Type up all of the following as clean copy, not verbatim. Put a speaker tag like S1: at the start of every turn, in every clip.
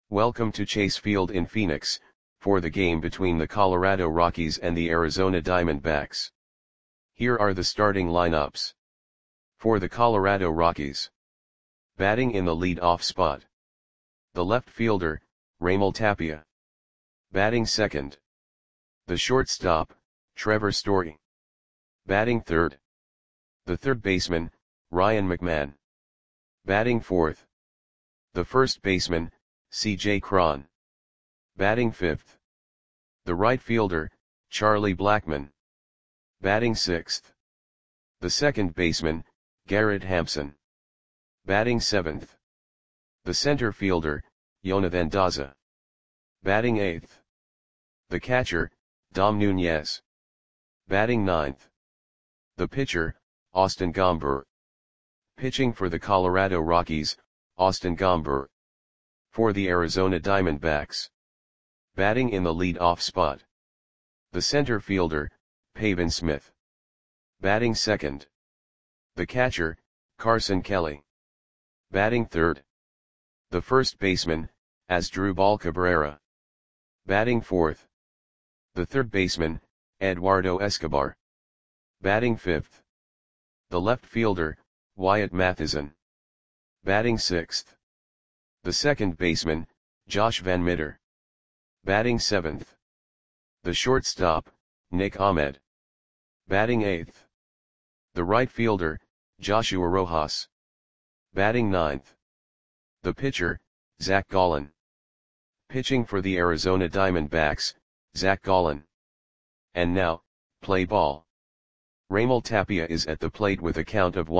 S1: Welcome to Chase Field in Phoenix, for the game between the Colorado Rockies and the Arizona Diamondbacks. Here are the starting lineups. For the Colorado Rockies. Batting in the lead-off spot. The left fielder, Raimel Tapia. Batting second. The shortstop, Trevor Story. Batting third. The third baseman, Ryan McMahon. Batting fourth. The first baseman, C.J. Cron. Batting fifth. The right fielder, Charlie Blackmon. Batting sixth. The second baseman, Garrett Hampson. Batting seventh. The center fielder, Jonathan Daza. Batting eighth. The catcher, Dom Nunez. Batting ninth. The pitcher, Austin Gomber. Pitching for the Colorado Rockies, Austin Gomber. For the Arizona Diamondbacks. Batting in the lead-off spot. The center fielder, Pavin Smith. Batting second. The catcher, Carson Kelly. Batting third. The first baseman, Asdrubal Cabrera. Batting fourth. The third baseman, Eduardo Escobar. Batting fifth. The left fielder, Wyatt Matheson. Batting sixth. The second baseman, Josh Van Meter. Batting seventh. The shortstop, Nick Ahmed. Batting eighth. The right fielder, Joshua Rojas. Batting ninth. The pitcher, Zach Gallen. Pitching for the Arizona Diamondbacks, Zach Gallen. And now, play ball. Raimel Tapia is at the plate with a count of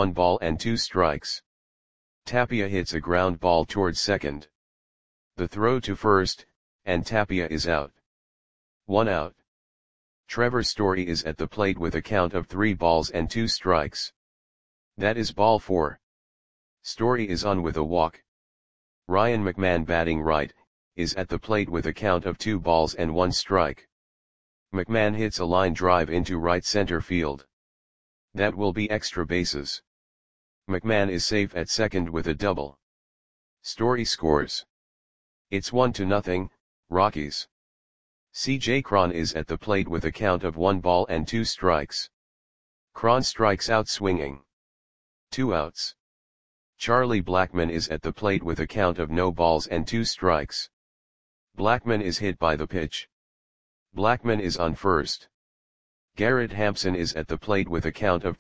S1: 1-2. Tapia hits a ground ball towards second. The throw to first, and Tapia is out. 1 out. Trevor Story is at the plate with a count of 3-2. That is ball 4. Story is on with a walk. Ryan McMahon, batting right, is at the plate with a count of 2-1. McMahon hits a line drive into right center field. That will be extra bases. McMahon is safe at second with a double. Story scores. It's 1-0, Rockies. C.J. Cron is at the plate with a count of 1-2. Cron strikes out swinging. 2 outs. Charlie Blackmon is at the plate with a count of 0-2. Blackmon is hit by the pitch. Blackmon is on first. Garrett Hampson is at the plate with a count of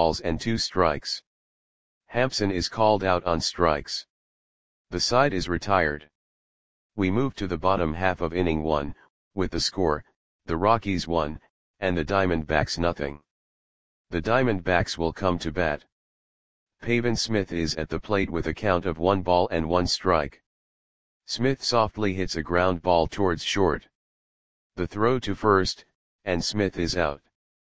S1: 3-2. Hampson is called out on strikes. The side is retired. We move to the bottom half of inning 1, with the score, the Rockies 1, and the Diamondbacks 0. The Diamondbacks will come to bat. Pavin Smith is at the plate with a count of 1-1. Smith softly hits a ground ball towards short. The throw to first, and Smith is out.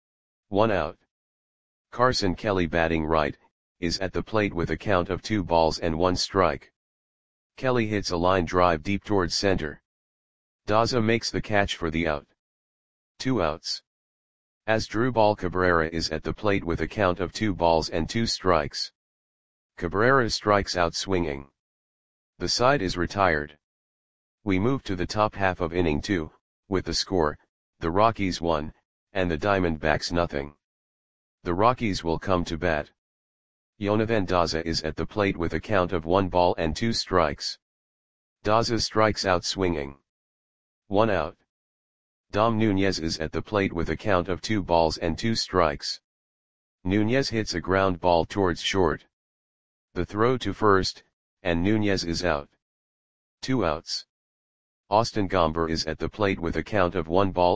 S1: 1 out. Carson Kelly, batting right, is at the plate with a count of 2-1. Kelly hits a line drive deep towards center. Daza makes the catch for the out. 2 outs. Asdrubal Cabrera is at the plate with a count of 2-2. Cabrera strikes out swinging. The side is retired. We move to the top half of inning 2, with the score, the Rockies 1, and the Diamondbacks 0. The Rockies will come to bat. Jonathan Daza is at the plate with a count of 1-2. Daza strikes out swinging. 1 out. Dom Nunez is at the plate with a count of 2-2. Nunez hits a ground ball towards short. The throw to first, and Nunez is out. 2 outs. Austin Gomber is at the plate with a count of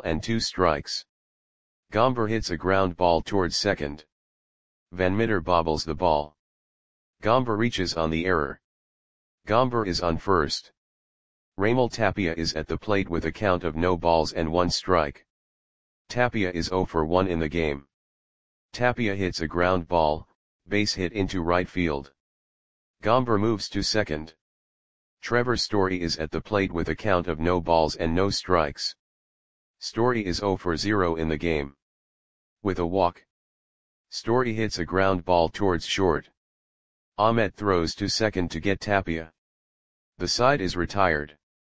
S1: 1-2. Gomber hits a ground ball towards second. Van Meter bobbles the ball. Gomber reaches on the error. Gomber is on first. Raimel Tapia is at the plate with a count of 0-1. Tapia is 0 for 1 in the game. Tapia hits a ground ball, base hit into right field. Gomber moves to second. Trevor Story is at the plate with a count of 0-0. Story is 0 for 0 in the game. With a walk. Story hits a ground ball towards short. Ahmed throws to second to get Tapia. The side is retired.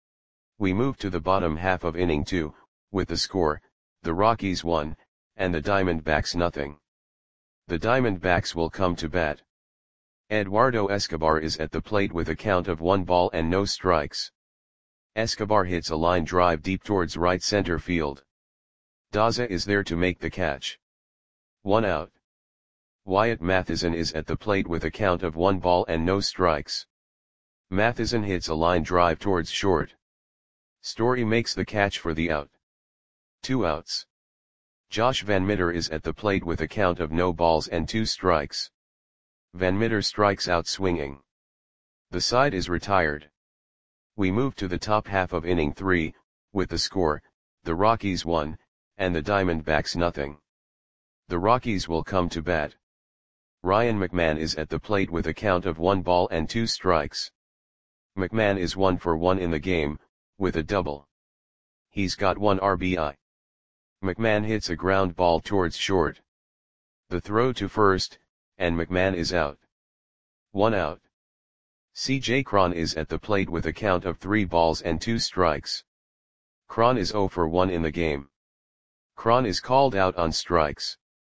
S1: We move to the bottom half of inning 2, with the score, the Rockies 1, and the Diamondbacks nothing. The Diamondbacks will come to bat. Eduardo Escobar is at the plate with a count of 1 ball and no strikes. Escobar hits a line drive deep towards right center field. Daza is there to make the catch. 1 out. Wyatt Mathisen is at the plate with a count of 1 ball and no strikes. Mathisen hits a line drive towards short. Story makes the catch for the out. 2 outs. Josh Van Meter is at the plate with a count of no balls and 2 strikes. Van Meter strikes out swinging. The side is retired. We move to the top half of inning 3, with the score, the Rockies 1, and the Diamondbacks nothing. The Rockies will come to bat. Ryan McMahon is at the plate with a count of 1 ball and 2 strikes. McMahon is 1 for 1 in the game, with a double. He's got 1 RBI. McMahon hits a ground ball towards short. The throw to first, and McMahon is out. 1 out. C.J. Cron is at the plate with a count of 3 balls and 2 strikes. Cron is 0 for 1 in the game. Cron is called out on strikes.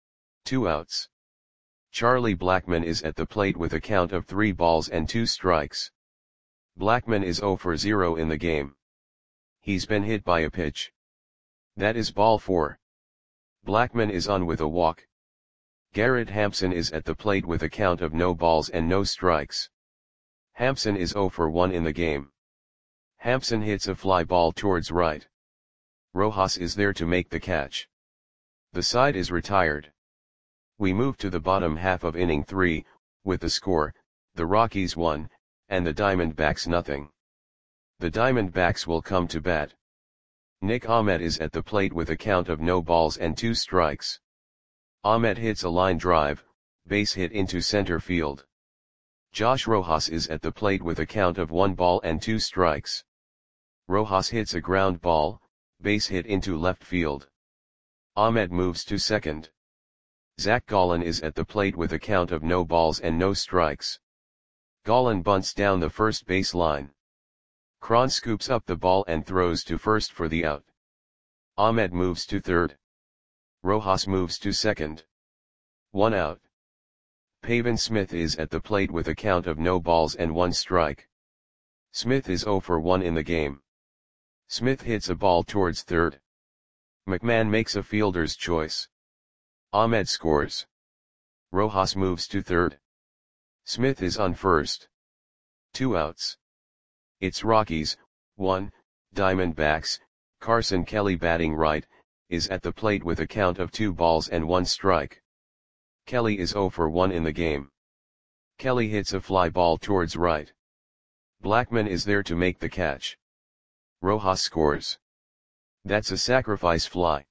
S1: 2 outs. Charlie Blackmon is at the plate with a count of 3 balls and 2 strikes. Blackmon is 0 for 0 in the game. He's been hit by a pitch. That is ball 4. Blackmon is on with a walk. Garrett Hampson is at the plate with a count of no balls and no strikes. Hampson is 0 for 1 in the game. Hampson hits a fly ball towards right. Rojas is there to make the catch. The side is retired. We move to the bottom half of inning 3, with the score, the Rockies 1, and the Diamondbacks nothing. The Diamondbacks will come to bat. Nick Ahmed is at the plate with a count of no balls and 2 strikes. Ahmed hits a line drive, base hit into center field. Josh Rojas is at the plate with a count of 1 ball and 2 strikes. Rojas hits a ground ball, base hit into left field. Ahmed moves to second. Zach Gallen is at the plate with a count of no balls and no strikes. Gallen bunts down the first base line. Cron scoops up the ball and throws to first for the out. Ahmed moves to third. Rojas moves to second. 1 out. Pavin Smith is at the plate with a count of no balls and 1 strike. Smith is 0 for 1 in the game. Smith hits a ball towards third. McMahon makes a fielder's choice. Ahmed scores. Rojas moves to third. Smith is on first. 2 outs. It's Rockies, 1, Diamondbacks. Carson Kelly batting right, is at the plate with a count of 2 balls and 1 strike. Kelly is 0 for 1 in the game. Kelly hits a fly ball towards right. Blackmon is there to make the catch. Rojas scores. That's a sacrifice fly.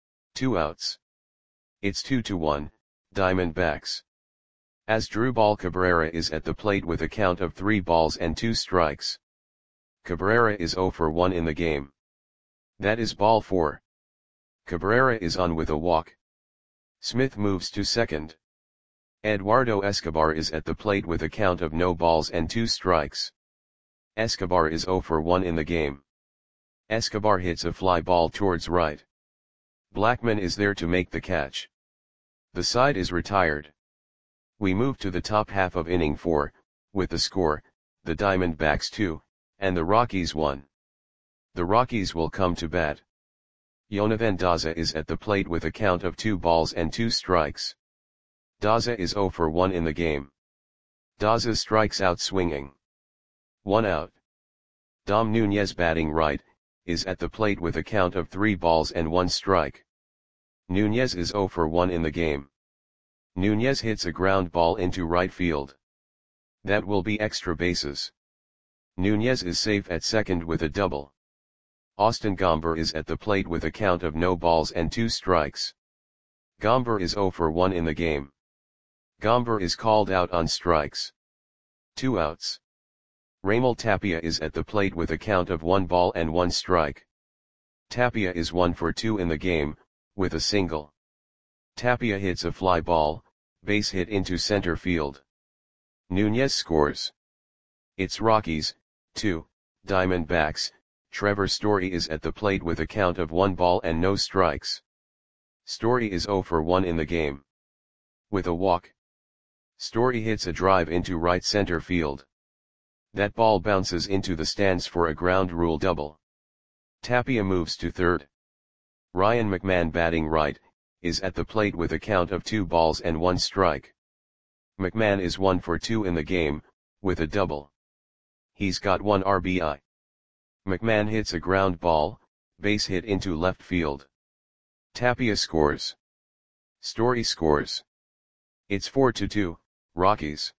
S1: 2 outs. It's 2-1, Diamondbacks. Asdrubal Cabrera is at the plate with a count of 3 balls and 2 strikes. Cabrera is 0 for 1 in the game. That is ball 4. Cabrera is on with a walk. Smith moves to second. Eduardo Escobar is at the plate with a count of no balls and 2 strikes. Escobar is 0 for 1 in the game. Escobar hits a fly ball towards right. Blackmon is there to make the catch. The side is retired. We move to the top half of inning 4, with the score, the Diamondbacks 2, and the Rockies 1. The Rockies will come to bat. Jonathan Daza is at the plate with a count of 2 balls and 2 strikes. Daza is 0 for 1 in the game. Daza strikes out swinging. 1 out. Dom Nunez batting right, is at the plate with a count of 3 balls and 1 strike. Nunez is 0 for 1 in the game. Nunez hits a ground ball into right field. That will be extra bases. Nunez is safe at second with a double. Austin Gomber is at the plate with a count of no balls and 2 strikes. Gomber is 0 for 1 in the game. Gomber is called out on strikes. 2 outs. Raimel Tapia is at the plate with a count of 1 ball and 1 strike. Tapia is 1 for 2 in the game, with a single. Tapia hits a fly ball, base hit into center field. Nunez scores. It's Rockies, 2, Diamondbacks. Trevor Story is at the plate with a count of 1 ball and no strikes. Story is 0 for 1 in the game. With a walk, Story hits a drive into right center field. That ball bounces into the stands for a ground rule double. Tapia moves to third. Ryan McMahon, batting right, is at the plate with a count of 2 balls and 1 strike. McMahon is 1 for 2 in the game, with a double. He's got 1 RBI. McMahon hits a ground ball, base hit into left field. Tapia scores. Story scores. It's 4-2, Rockies.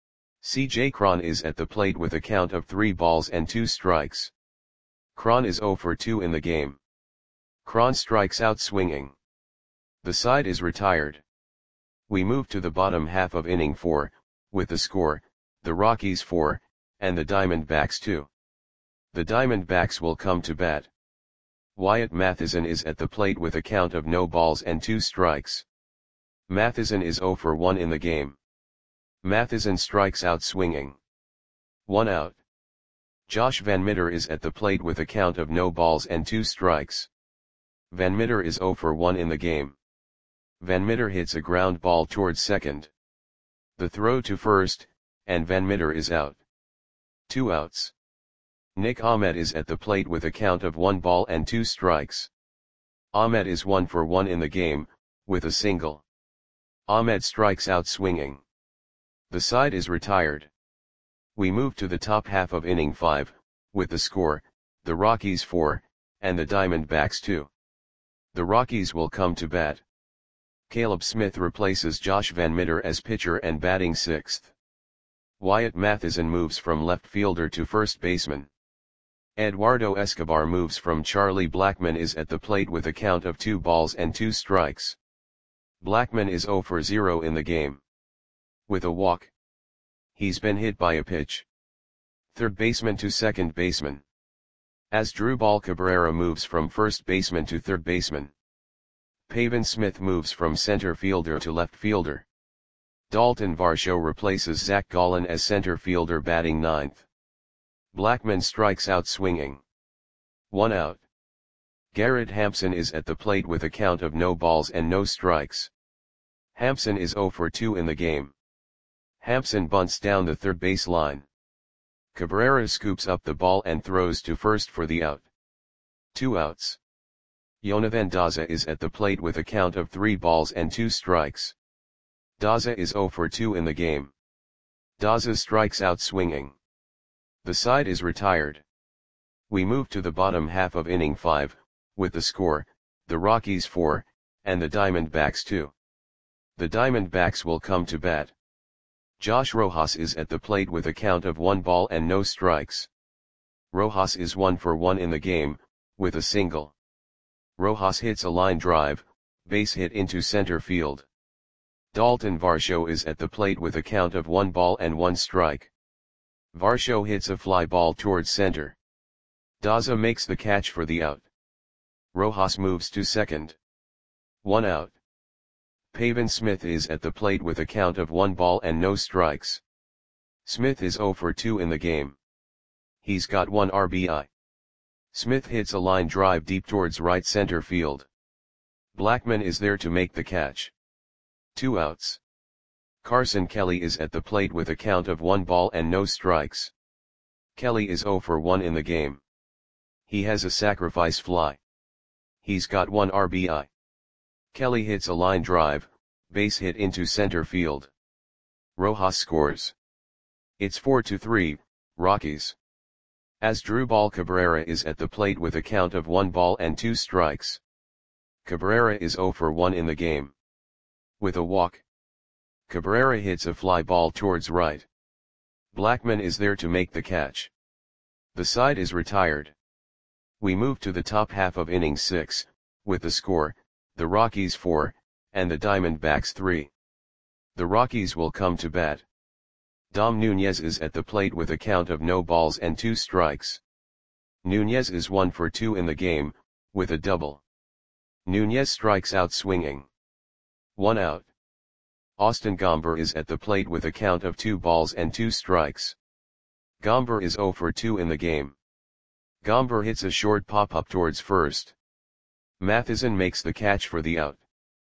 S1: C.J. Cron is at the plate with a count of 3 balls and 2 strikes. Cron is 0 for 2 in the game. Cron strikes out swinging. The side is retired. We move to the bottom half of inning 4, with the score, the Rockies 4, and the Diamondbacks 2. The Diamondbacks will come to bat. Wyatt Mathisen is at the plate with a count of no balls and 2 strikes. Mathisen is 0 for 1 in the game. Mathisen strikes out swinging. 1 out. Josh Van Meter is at the plate with a count of no balls and 2 strikes. Van Meter is 0 for 1 in the game. Van Meter hits a ground ball towards second. The throw to first, and Van Meter is out. 2 outs. Nick Ahmed is at the plate with a count of 1 ball and 2 strikes. Ahmed is 1 for 1 in the game, with a single. Ahmed strikes out swinging. The side is retired. We move to the top half of inning 5, with the score, the Rockies 4, and the Diamondbacks 2. The Rockies will come to bat. Caleb Smith replaces Josh Van Meter as pitcher and batting 6th. Wyatt Mathisen moves from left fielder to first baseman. Eduardo Escobar moves from Charlie Blackmon is at the plate with a count of 2 balls and 2 strikes. Blackmon is 0 for 0 in the game. With a walk. He's been hit by a pitch. Third baseman to second baseman. Asdrubal Cabrera moves from first baseman to third baseman. Pavin Smith moves from center fielder to left fielder. Dalton Varsho replaces Zach Gallen as center fielder batting 9th. Blackmon strikes out swinging. 1 out. Garrett Hampson is at the plate with a count of no balls and no strikes. Hampson is 0 for 2 in the game. Hampson bunts down the third base line. Cabrera scoops up the ball and throws to first for the out. 2 outs. Jonathan Daza is at the plate with a count of 3 balls and 2 strikes. Daza is 0 for 2 in the game. Daza strikes out swinging. The side is retired. We move to the bottom half of inning 5, with the score, the Rockies 4, and the Diamondbacks 2. The Diamondbacks will come to bat. Josh Rojas is at the plate with a count of 1 ball and no strikes. Rojas is 1 for 1 in the game, with a single. Rojas hits a line drive, base hit into center field. Dalton Varsho is at the plate with a count of 1 ball and 1 strike. Varsho hits a fly ball towards center. Daza makes the catch for the out. Rojas moves to second. 1 out. Pavin Smith is at the plate with a count of 1 ball and no strikes. Smith is 0 for 2 in the game. He's got 1 RBI. Smith hits a line drive deep towards right center field. Blackmon is there to make the catch. 2 outs. Carson Kelly is at the plate with a count of 1 ball and no strikes. Kelly is 0 for 1 in the game. He has a sacrifice fly. He's got 1 RBI. Kelly hits a line drive, base hit into center field. Rojas scores. It's 4-3, Rockies. Asdrubal Cabrera is at the plate with a count of 1 ball and 2 strikes. Cabrera is 0 for 1 in the game. With a walk. Cabrera hits a fly ball towards right. Blackmon is there to make the catch. The side is retired. We move to the top half of inning 6, with the score, the Rockies 4, and the Diamondbacks 3. The Rockies will come to bat. Dom Nunez is at the plate with a count of no balls and 2 strikes. Nunez is 1 for 2 in the game, with a double. Nunez strikes out swinging. 1 out. Austin Gomber is at the plate with a count of 2 balls and 2 strikes. Gomber is 0 for 2 in the game. Gomber hits a short pop-up towards first. Matheson makes the catch for the out.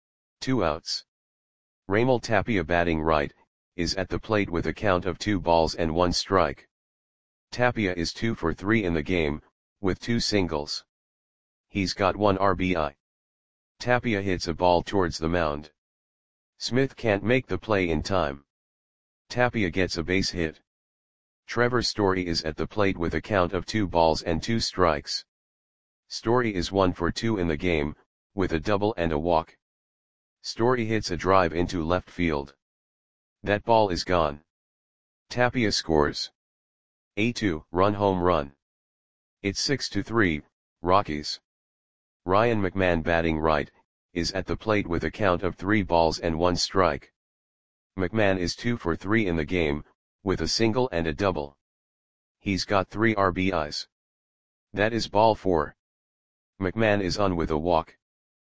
S1: 2 outs. Raimel Tapia batting right, is at the plate with a count of 2 balls and 1 strike. Tapia is 2 for 3 in the game, with 2 singles. He's got 1 RBI. Tapia hits a ball towards the mound. Smith can't make the play in time. Tapia gets a base hit. Trevor Story is at the plate with a count of 2 balls and 2 strikes. Story is 1 for 2 in the game, with a double and a walk. Story hits a drive into left field. That ball is gone. Tapia scores a 2-run home run. It's 6-3, Rockies. Ryan McMahon batting right, is at the plate with a count of 3 balls and 1 strike. McMahon is 2 for 3 in the game, with a single and a double. He's got 3 RBIs. That is ball 4. McMahon is on with a walk.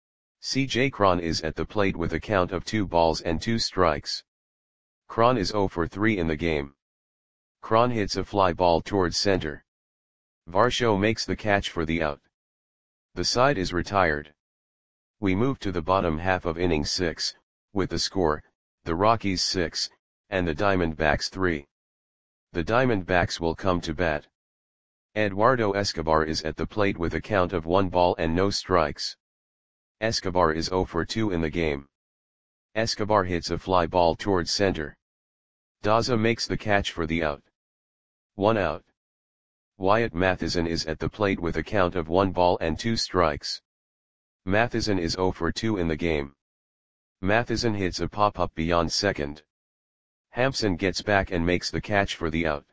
S1: C.J. Cron is at the plate with a count of 2 balls and 2 strikes. Cron is 0 for 3 in the game. Cron hits a fly ball towards center. Varsho makes the catch for the out. The side is retired. We move to the bottom half of inning 6, with the score, the Rockies 6, and the Diamondbacks 3. The Diamondbacks will come to bat. Eduardo Escobar is at the plate with a count of 1 ball and no strikes. Escobar is 0 for 2 in the game. Escobar hits a fly ball towards center. Daza makes the catch for the out. 1 out. Wyatt Matheson is at the plate with a count of 1 ball and 2 strikes. Matheson is 0 for 2 in the game. Matheson hits a pop-up beyond second. Hampson gets back and makes the catch for the out.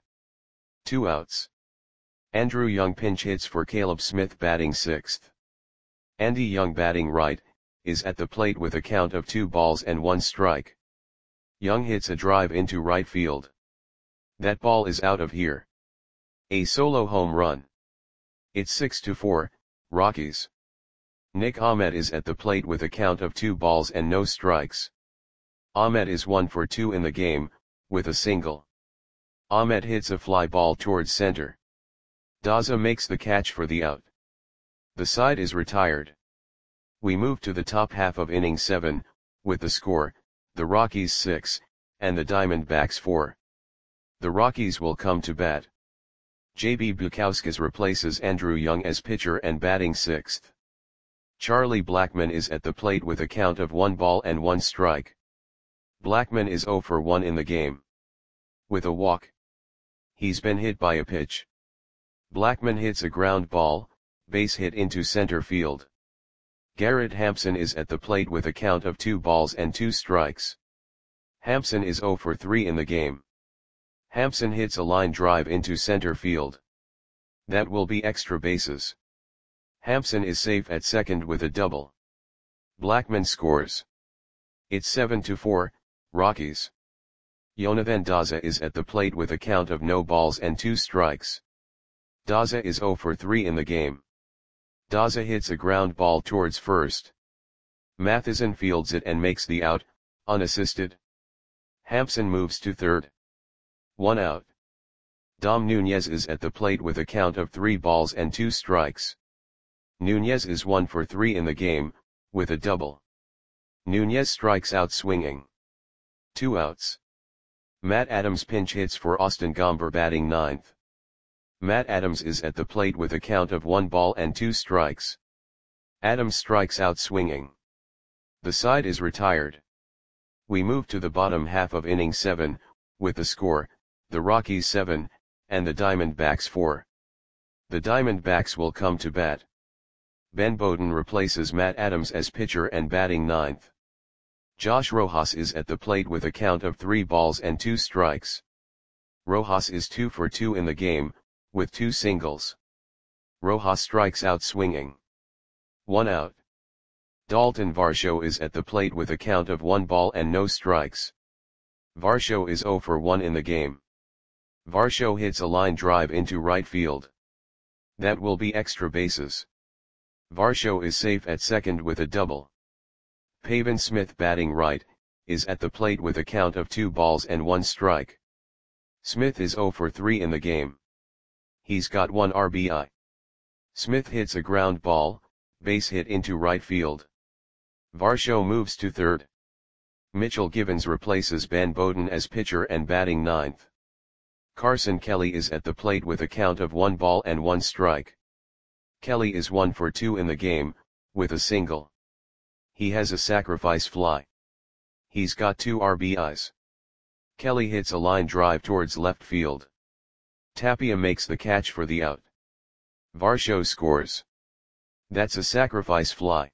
S1: 2 outs. Andrew Young pinch hits for Caleb Smith batting 6th. Andy Young batting right, is at the plate with a count of 2 balls and 1 strike. Young hits a drive into right field. That ball is out of here. A solo home run. It's 6-4, Rockies. Nick Ahmed is at the plate with a count of 2 balls and no strikes. Ahmed is 1 for 2 in the game, with a single. Ahmed hits a fly ball towards center. Daza makes the catch for the out. The side is retired. We move to the top half of inning 7, with the score, the Rockies 6, and the Diamondbacks 4. The Rockies will come to bat. J.B. Bukauskas replaces Andrew Young as pitcher and batting 6th. Charlie Blackmon is at the plate with a count of 1 ball and 1 strike. Blackmon is 0 for 1 in the game. With a walk. He's been hit by a pitch. Blackmon hits a ground ball, base hit into center field. Garrett Hampson is at the plate with a count of 2 balls and 2 strikes. Hampson is 0 for 3 in the game. Hampson hits a line drive into center field. That will be extra bases. Hampson is safe at second with a double. Blackmon scores. It's 7-4, Rockies. Jonathan Daza is at the plate with a count of no balls and 2 strikes. Daza is 0 for 3 in the game. Daza hits a ground ball towards first. Matheson fields it and makes the out, unassisted. Hampson moves to third. 1 out. Dom Nunez is at the plate with a count of 3 balls and 2 strikes. Nunez is 1 for 3 in the game, with a double. Nunez strikes out swinging. 2 outs. Matt Adams pinch hits for Austin Gomber batting 9th. Matt Adams is at the plate with a count of 1 ball and 2 strikes. Adams strikes out swinging. The side is retired. We move to the bottom half of inning 7, with the score, the Rockies 7, and the Diamondbacks 4. The Diamondbacks will come to bat. Ben Bowden replaces Matt Adams as pitcher and batting 9th. Josh Rojas is at the plate with a count of 3 balls and 2 strikes. Rojas is 2 for 2 in the game, with 2 singles. Rojas strikes out swinging. 1 out. Dalton Varsho is at the plate with a count of 1 ball and no strikes. Varsho is 0 for 1 in the game. Varsho hits a line drive into right field. That will be extra bases. Varsho is safe at second with a double. Pavin Smith batting right, is at the plate with a count of 2 balls and 1 strike. Smith is 0 for 3 in the game. He's got 1 RBI. Smith hits a ground ball, base hit into right field. Varsho moves to third. Mitchell Givens replaces Ben Bowden as pitcher and batting ninth. Carson Kelly is at the plate with a count of 1 ball and 1 strike. Kelly is 1 for 2 in the game, with a single. He has a sacrifice fly. He's got 2 RBIs. Kelly hits a line drive towards left field. Tapia makes the catch for the out. Varsho scores. That's a sacrifice fly.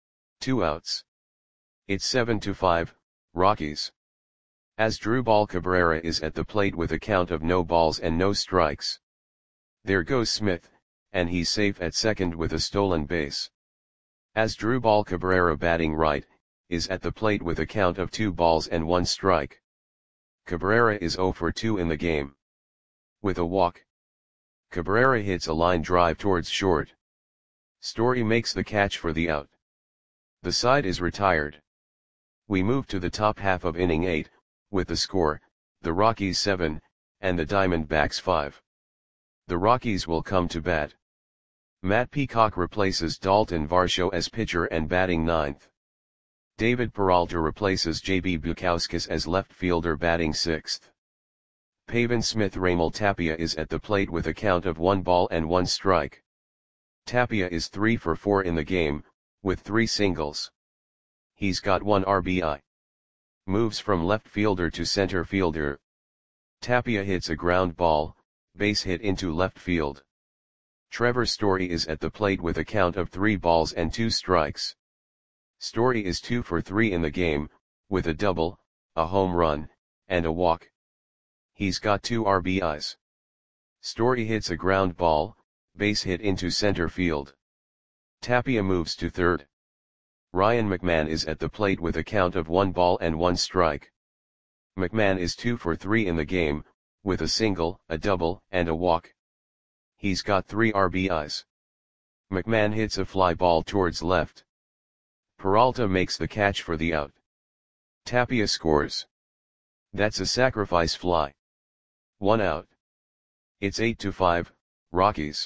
S1: 2 outs. It's 7-5, Rockies. Asdrubal Cabrera is at the plate with a count of no balls and no strikes. There goes Smith, and he's safe at second with a stolen base. Asdrubal Cabrera, batting right, is at the plate with a count of 2 balls and 1 strike. Cabrera is 0 for 2 in the game. With a walk, Cabrera hits a line drive towards short. Story makes the catch for the out. The side is retired. We move to the top half of inning 8, with the score, the Rockies 7, and the Diamondbacks 5. The Rockies will come to bat. Matt Peacock replaces Dalton Varsho as pitcher and batting ninth. David Peralta replaces J.B. Bukauskas as left fielder, batting sixth. Pavin Smith Raimel Tapia is at the plate with a count of 1 ball and 1 strike. Tapia is 3 for 4 in the game, with 3 singles. He's got 1 RBI. Moves from left fielder to center fielder. Tapia hits a ground ball, base hit into left field. Trevor Story is at the plate with a count of 3 balls and 2 strikes. Story is 2 for 3 in the game, with a double, a home run, and a walk. He's got 2 RBIs. Story hits a ground ball, base hit into center field. Tapia moves to third. Ryan McMahon is at the plate with a count of 1 ball and 1 strike. McMahon is 2 for 3 in the game, with a single, a double, and a walk. He's got 3 RBIs. McMahon hits a fly ball towards left. Peralta makes the catch for the out. Tapia scores. That's a sacrifice fly. 1 out. It's 8-5, Rockies.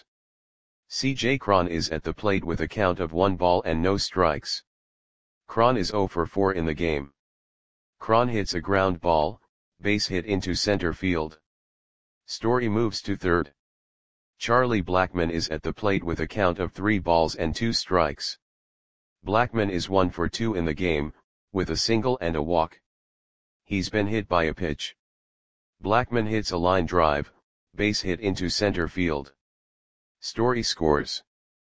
S1: C.J. Cron is at the plate with a count of 1 ball and no strikes. Cron is 0 for 4 in the game. Cron hits a ground ball, base hit into center field. Story moves to third. Charlie Blackmon is at the plate with a count of 3 balls and 2 strikes. Blackmon is 1 for 2 in the game, with a single and a walk. He's been hit by a pitch. Blackmon hits a line drive, base hit into center field. Story scores.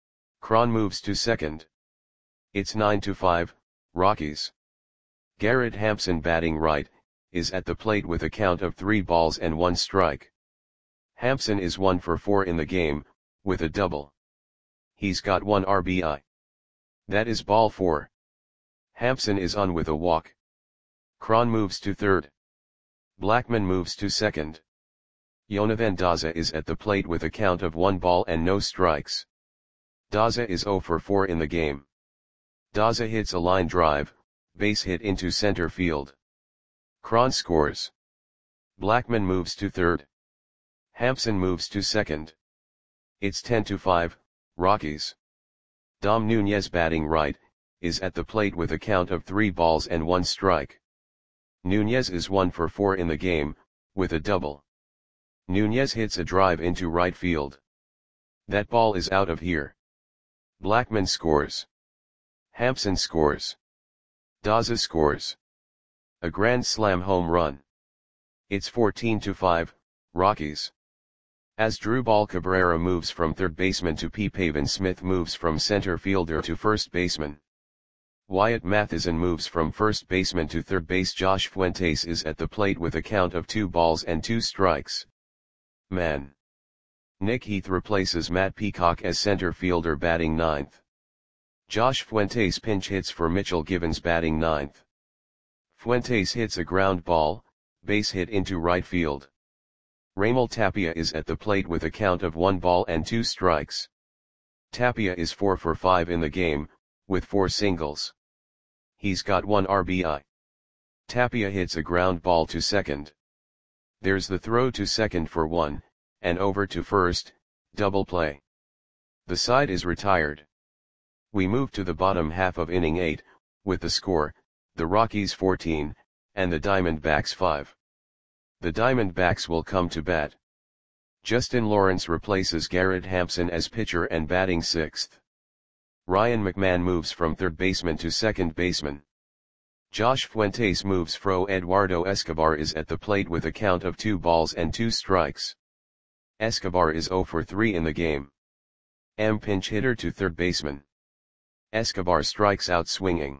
S1: Cron moves to second. It's 9-5, Rockies. Garrett Hampson, batting right, is at the plate with a count of 3 balls and 1 strike. Hampson is 1 for 4 in the game, with a double. He's got 1 RBI. That is ball 4. Hampson is on with a walk. Cron moves to third. Blackmon moves to second. Jonathan Daza is at the plate with a count of 1 ball and no strikes. Daza is 0 for 4 in the game. Daza hits a line drive, base hit into center field. Cron scores. Blackmon moves to third. Hampson moves to second. It's 10-5, Rockies. Dom Nunez, batting right, is at the plate with a count of 3 balls and 1 strike. Nunez is 1 for 4 in the game, with a double. Nunez hits a drive into right field. That ball is out of here. Blackmon scores. Hampson scores. Daza scores. A grand slam home run. It's 14-5, Rockies. Asdrubal Cabrera moves from third baseman to P. Pavin Smith moves from center fielder to first baseman. Wyatt Matheson moves from first baseman to third base. Josh Fuentes is at the plate with a count of 2 balls and 2 strikes. Man. Nick Heath replaces Matt Peacock as center fielder, batting ninth. Josh Fuentes pinch hits for Mitchell Givens, batting ninth. Fuentes hits a ground ball, base hit into right field. Raimel Tapia is at the plate with a count of 1 ball and 2 strikes. Tapia is 4 for 5 in the game, with 4 singles. He's got 1 RBI. Tapia hits a ground ball to second. There's the throw to second for 1, and over to first, double play. The side is retired. We move to the bottom half of inning 8, with the score, the Rockies 14, and the Diamondbacks 5. The Diamondbacks will come to bat. Justin Lawrence replaces Garrett Hampson as pitcher and batting 6th. Ryan McMahon moves from third baseman to second baseman. Josh Fuentes moves fro. Eduardo Escobar is at the plate with a count of 2 balls and 2 strikes. Escobar is 0 for 3 in the game. Pinch hitter to third baseman. Escobar strikes out swinging.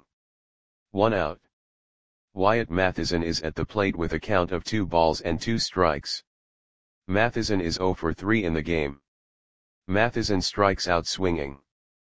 S1: 1 out. Wyatt Mathisen is at the plate with a count of 2 balls and 2 strikes. Mathisen is 0 for 3 in the game. Mathisen strikes out swinging.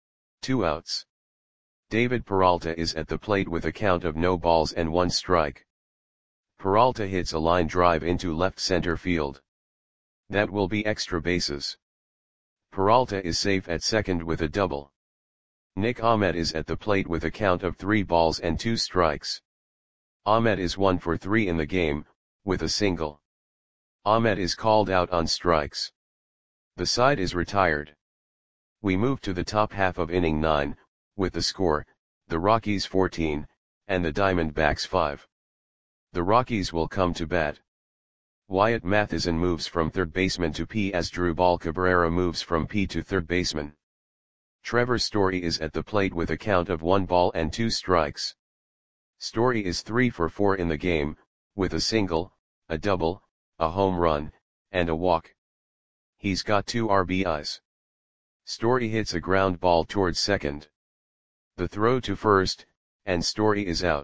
S1: 2 outs. David Peralta is at the plate with a count of no balls and 1 strike. Peralta hits a line drive into left center field. That will be extra bases. Peralta is safe at second with a double. Nick Ahmed is at the plate with a count of 3 balls and 2 strikes. Ahmed is 1 for 3 in the game, with a single. Ahmed is called out on strikes. The side is retired. We move to the top half of inning 9, with the score, the Rockies 14, and the Diamondbacks 5. The Rockies will come to bat. Wyatt Mathisen moves from third baseman to P as Drubal Cabrera moves from P to third baseman. Trevor Story is at the plate with a count of 1 ball and 2 strikes. Story is 3 for 4 in the game, with a single, a double, a home run, and a walk. He's got 2 RBIs. Story hits a ground ball towards second. The throw to first, and Story is out.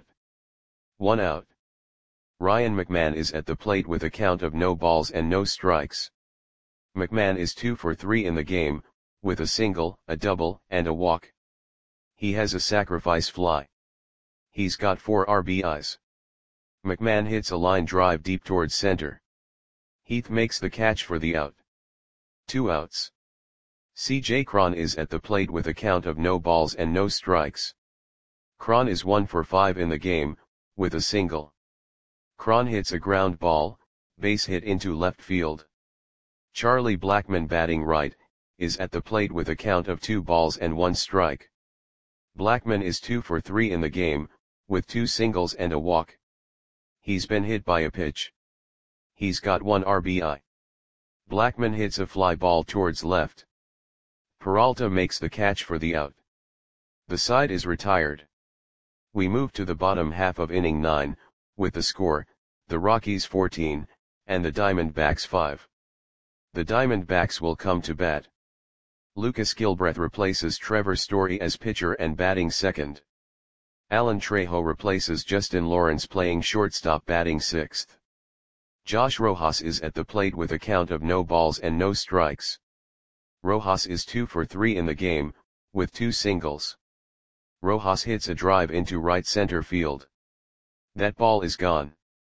S1: 1 out. Ryan McMahon is at the plate with a count of no balls and no strikes. McMahon is 2 for 3 in the game, with a single, a double, and a walk. He has a sacrifice fly. He's got 4 RBIs. McMahon hits a line drive deep towards center. Heath makes the catch for the out. 2 outs. C.J. Cron is at the plate with a count of no balls and no strikes. Cron is 1 for 5 in the game, with a single. Cron hits a ground ball, base hit into left field. Charlie Blackmon, batting right, is at the plate with a count of 2 balls and 1 strike. Blackmon is 2 for 3 in the game, with 2 singles and a walk. He's been hit by a pitch. He's got 1 RBI. Blackmon hits a fly ball towards left. Peralta makes the catch for the out. The side is retired. We move to the bottom half of inning 9, with the score, the Rockies 14, and the Diamondbacks 5. The Diamondbacks will come to bat. Lucas Gilbreth replaces Trevor Story as pitcher and batting second. Alan Trejo replaces Justin Lawrence playing shortstop, batting 6th. Josh Rojas is at the plate with a count of no balls and no strikes. Rojas is 2 for 3 in the game, with 2 singles. Rojas hits a drive into right center field. That ball is gone.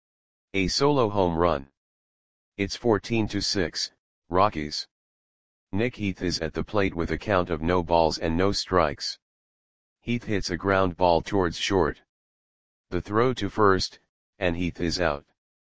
S1: A solo home run. It's 14-6, Rockies. Nick Heath is at the plate with a count of no balls and no strikes. Heath hits a ground ball towards short. The throw to first, and Heath is out.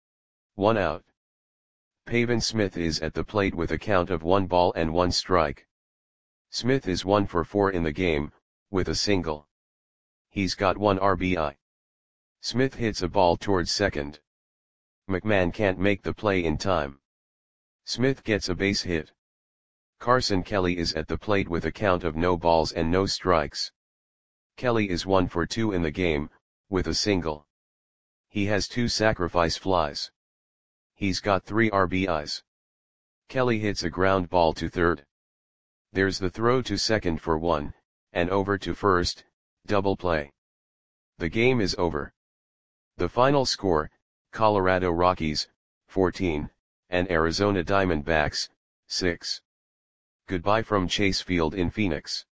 S1: 1 out. Pavin Smith is at the plate with a count of 1 ball and 1 strike. Smith is 1 for 4 in the game, with a single. He's got 1 RBI. Smith hits a ball towards second. McMahon can't make the play in time. Smith gets a base hit. Carson Kelly is at the plate with a count of no balls and no strikes. Kelly is 1 for 2 in the game, with a single. He has 2 sacrifice flies. He's got 3 RBIs. Kelly hits a ground ball to third. There's the throw to second for 1, and over to first, double play. The game is over. The final score, Colorado Rockies, 14, and Arizona Diamondbacks, 6. Goodbye from Chase Field in Phoenix.